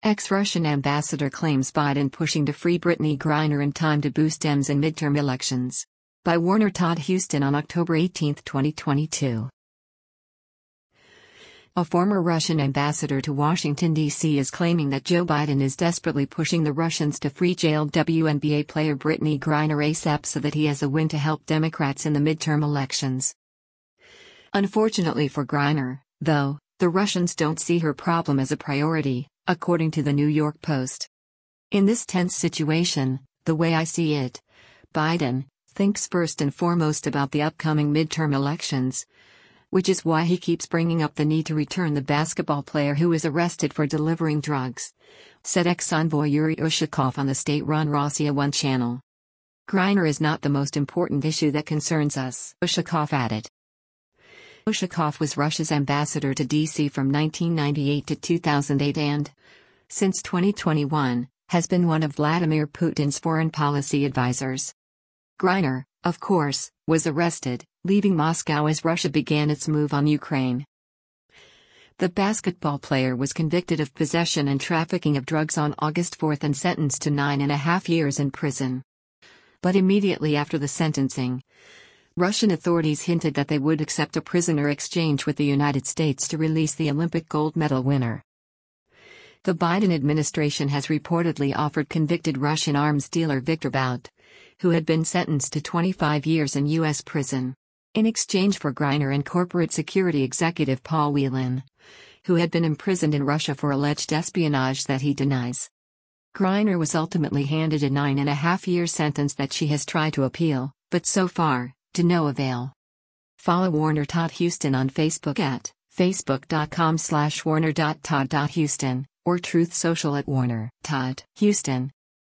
Ex-Russian ambassador claims Biden pushing to free Brittney Griner in time to boost Dems in midterm elections. By Warner Todd Huston on October 18, 2022. A former Russian ambassador to Washington, D.C. is claiming that Joe Biden is desperately pushing the Russians to free jailed WNBA player Brittney Griner ASAP so that he has a win to help Democrats in the midterm elections. Unfortunately for Griner, though, the Russians don't see her problem as a priority, according to the New York Post. In this tense situation, the way I see it, Biden thinks first and foremost about the upcoming midterm elections, which is why he keeps bringing up the need to return the basketball player who was arrested for delivering drugs, said ex-envoy Yuri Ushakov on the state-run Rossiya 1 channel. Griner is not the most important issue that concerns us, Ushakov added. Ushakov was Russia's ambassador to D.C. from 1998 to 2008 and, since 2021, has been one of Vladimir Putin's foreign policy advisors. Griner, of course, was arrested, leaving Moscow as Russia began its move on Ukraine. The basketball player was convicted of possession and trafficking of drugs on August 4 and sentenced to 9.5 years in prison. But immediately after the sentencing, Russian authorities hinted that they would accept a prisoner exchange with the United States to release the Olympic gold medal winner. The Biden administration has reportedly offered convicted Russian arms dealer Viktor Bout, who had been sentenced to 25 years in U.S. prison, in exchange for Griner and corporate security executive Paul Whelan, who had been imprisoned in Russia for alleged espionage that he denies. Griner was ultimately handed a 9.5-year sentence that she has tried to appeal, but so far, to no avail. Follow Warner Todd Huston on Facebook at facebook.com/warner.todd.huston or Truth Social at Warner Todd Huston.